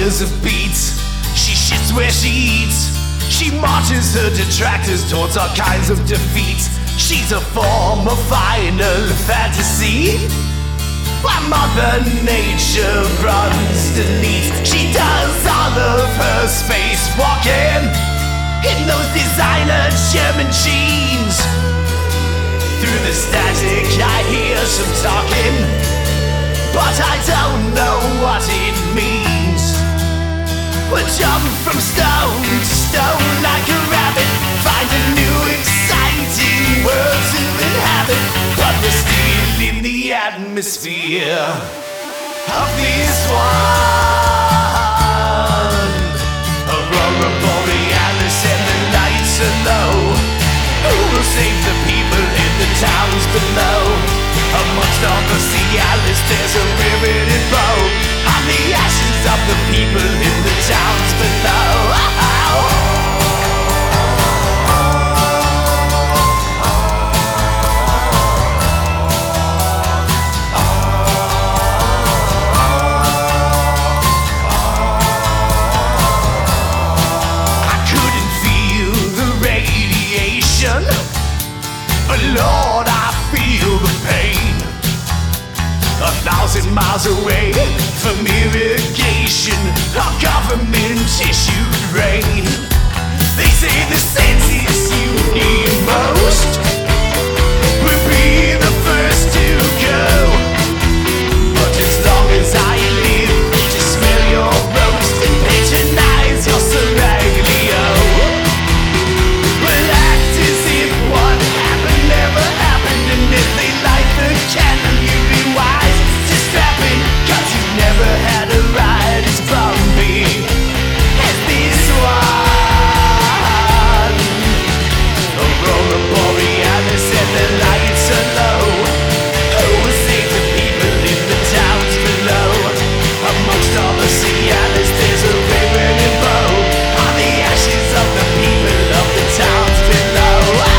fires of beats. She shits where she eats. She marches her detractors towards all kinds of defeats. She's a form of final fantasy, while Mother Nature runs the needs. She does all of her spacewalking in those designer German jeans. Through the static I hear some talking, but I don't know what it means. We'll jump from stone to stone like a rabbit, find a new exciting world to inhabit, but we're still in the atmosphere of this one. Aurora Borealis and the lights are low. Who will save the people in the towns below? Amongst all the Cialis there's a riveted bow on the ashes of the people in the towns below. I couldn't feel the radiation, but Lord, I feel the pain. 1,000 miles away from irrigation or government-issued rain. They say the census you need most will be the first to go. But as long as I live to smell your roast and patronize your seraglio, we'll act as if what happened never happened. And if they light the candle, you'd be wise to strap in, 'cause you never had a ride as bumpy as this one. Aurora Borealis and the lights are low. Who will save the people in the towns below? Amongst all the Cialis there's a ribbon and bow on the ashes of the people of the towns below.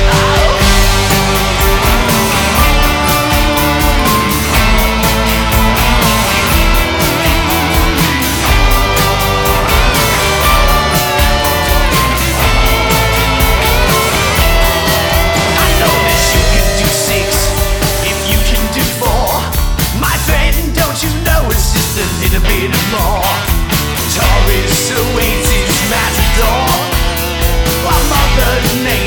I know that you can do 6 if you can do 4. My friend, don't you know it's just a little bit more? Taurus awaits its matador, while Mother Nature